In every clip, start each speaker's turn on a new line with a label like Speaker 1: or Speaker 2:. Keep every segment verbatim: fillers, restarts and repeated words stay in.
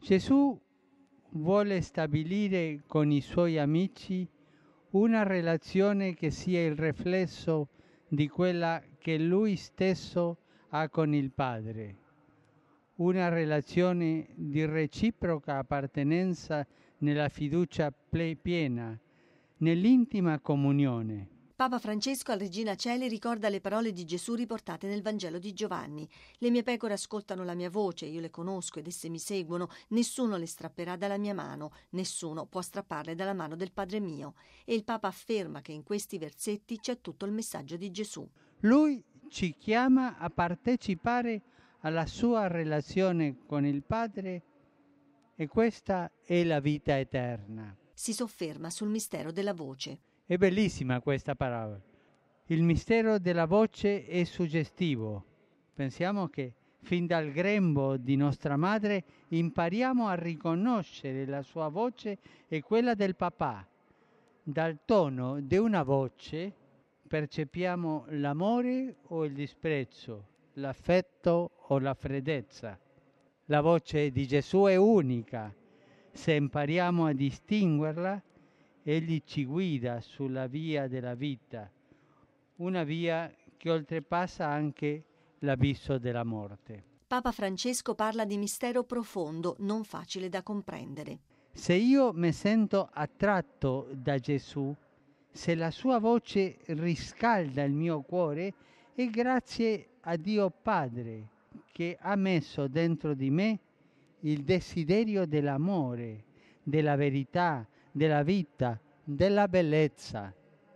Speaker 1: Gesù vuole stabilire con i suoi amici una relazione che sia il riflesso di quella che lui stesso ha con il Padre, una relazione di reciproca appartenenza nella fiducia ple- piena, nell'intima comunione.
Speaker 2: Papa Francesco al Regina Coeli ricorda le parole di Gesù riportate nel Vangelo di Giovanni. Le mie pecore ascoltano la mia voce, io le conosco ed esse mi seguono, nessuno le strapperà dalla mia mano, nessuno può strapparle dalla mano del Padre mio. E il Papa afferma che in questi versetti c'è tutto il messaggio di Gesù.
Speaker 1: Lui ci chiama a partecipare alla sua relazione con il Padre e questa è la vita eterna.
Speaker 2: Si sofferma sul mistero della voce.
Speaker 1: È bellissima questa parola. Il mistero della voce è suggestivo. Pensiamo che fin dal grembo di nostra madre impariamo a riconoscere la sua voce e quella del papà. Dal tono di una voce percepiamo l'amore o il disprezzo, l'affetto o la freddezza. La voce di Gesù è unica. Se impariamo a distinguerla, Egli ci guida sulla via della vita, una via che oltrepassa anche l'abisso della morte.
Speaker 2: Papa Francesco parla di mistero profondo, non facile da comprendere.
Speaker 1: Se io mi sento attratto da Gesù, se la sua voce riscalda il mio cuore, è grazie a Dio Padre che ha messo dentro di me il desiderio dell'amore, della verità, della vita, della bellezza.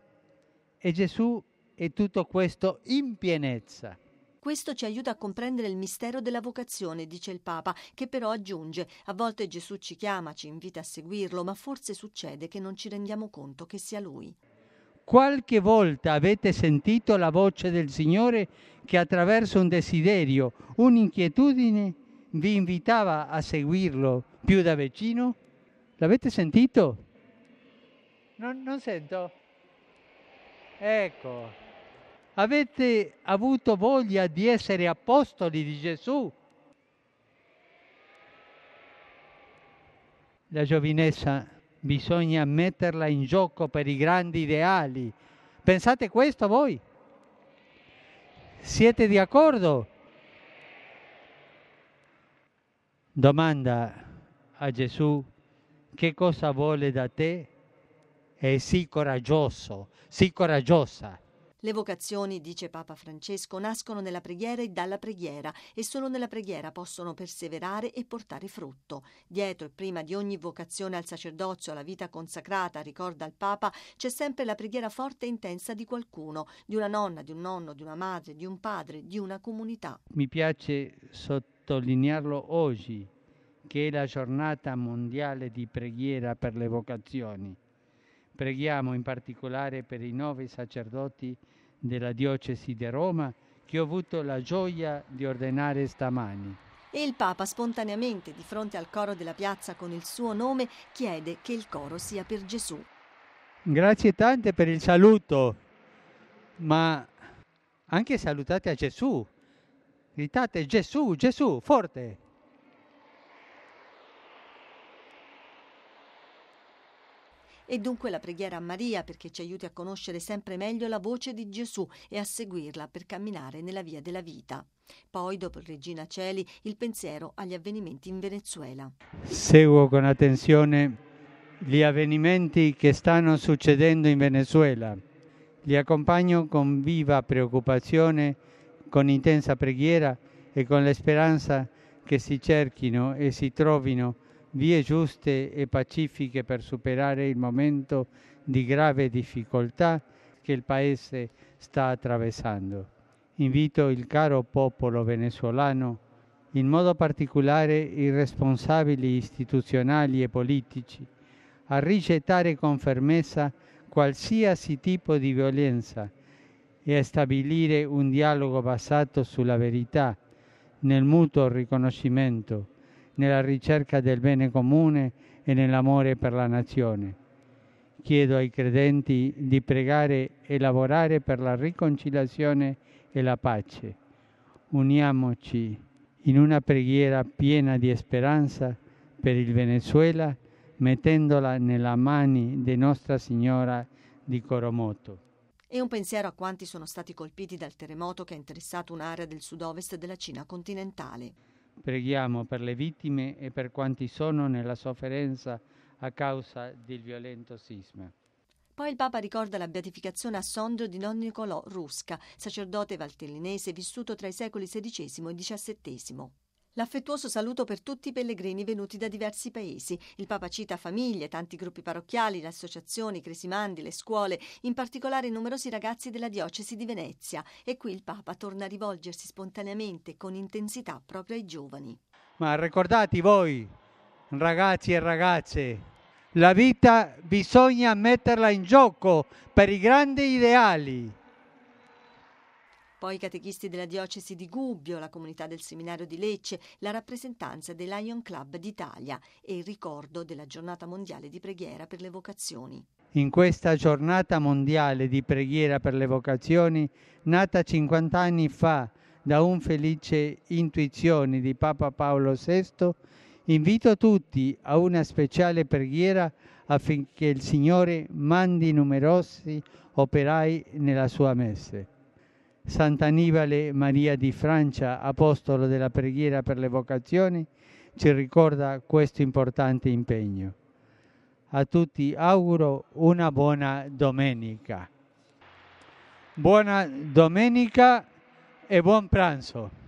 Speaker 1: E Gesù è tutto questo in pienezza.
Speaker 2: Questo ci aiuta a comprendere il mistero della vocazione, dice il Papa, che però aggiunge: a volte Gesù ci chiama, ci invita a seguirlo, ma forse succede che non ci rendiamo conto che sia Lui.
Speaker 1: Qualche volta avete sentito la voce del Signore che attraverso un desiderio, un'inquietudine, vi invitava a seguirlo più da vicino? L'avete sentito? Non, non sento? Ecco. Avete avuto voglia di essere apostoli di Gesù? La giovinezza bisogna metterla in gioco per i grandi ideali. Pensate questo voi? Siete di accordo? Domanda a Gesù: che cosa vuole da te? E sii coraggioso, sii coraggiosa.
Speaker 2: Le vocazioni, dice Papa Francesco, nascono nella preghiera e dalla preghiera, e solo nella preghiera possono perseverare e portare frutto. Dietro e prima di ogni vocazione al sacerdozio, alla vita consacrata, ricorda il Papa, c'è sempre la preghiera forte e intensa di qualcuno, di una nonna, di un nonno, di una madre, di un padre, di una comunità.
Speaker 1: Mi piace sottolinearlo oggi, che è la giornata mondiale di preghiera per le vocazioni. Preghiamo in particolare per i nove sacerdoti della diocesi di Roma che ho avuto la gioia di ordinare stamani.
Speaker 2: E il Papa spontaneamente, di fronte al coro della piazza con il suo nome, chiede che il coro sia per Gesù.
Speaker 1: Grazie tante per il saluto, ma anche salutate a Gesù. Gritate Gesù, Gesù, forte!
Speaker 2: E dunque la preghiera a Maria, perché ci aiuti a conoscere sempre meglio la voce di Gesù e a seguirla per camminare nella via della vita. Poi, dopo il Regina Coeli, il pensiero agli avvenimenti in Venezuela.
Speaker 1: Seguo con attenzione gli avvenimenti che stanno succedendo in Venezuela. Li accompagno con viva preoccupazione, con intensa preghiera e con la speranza che si cerchino e si trovino vie giuste e pacifiche per superare il momento di grave difficoltà che il Paese sta attraversando. Invito il caro popolo venezuelano, in modo particolare i responsabili istituzionali e politici, a rigettare con fermezza qualsiasi tipo di violenza e a stabilire un dialogo basato sulla verità, nel mutuo riconoscimento, nella ricerca del bene comune e nell'amore per la nazione. Chiedo ai credenti di pregare e lavorare per la riconciliazione e la pace. Uniamoci in una preghiera piena di speranza per il Venezuela, mettendola nelle mani di Nostra Signora di Coromoto.
Speaker 2: E un pensiero a quanti sono stati colpiti dal terremoto che ha interessato un'area del sud-ovest della Cina continentale.
Speaker 1: Preghiamo per le vittime e per quanti sono nella sofferenza a causa del violento sisma.
Speaker 2: Poi il Papa ricorda la beatificazione a Sondrio di Don Nicolò Rusca, sacerdote valtellinese vissuto tra i secoli sedicesimo e diciassettesimo. L'affettuoso saluto per tutti i pellegrini venuti da diversi paesi. Il Papa cita famiglie, tanti gruppi parrocchiali, le associazioni, i cresimandi, le scuole, in particolare i numerosi ragazzi della diocesi di Venezia. E qui il Papa torna a rivolgersi spontaneamente, con intensità, proprio ai giovani.
Speaker 1: Ma ricordate voi, ragazzi e ragazze, la vita bisogna metterla in gioco per i grandi ideali.
Speaker 2: Poi i catechisti della diocesi di Gubbio, la comunità del seminario di Lecce, la rappresentanza dei Lion Club d'Italia e il ricordo della giornata mondiale di preghiera per le vocazioni.
Speaker 1: In questa giornata mondiale di preghiera per le vocazioni, nata cinquanta anni fa da un felice intuizione di Papa Paolo sesto, invito tutti a una speciale preghiera affinché il Signore mandi numerosi operai nella sua messe. Sant'Annibale Maria di Francia, apostolo della preghiera per le vocazioni, ci ricorda questo importante impegno. A tutti auguro una buona domenica. Buona domenica e buon pranzo.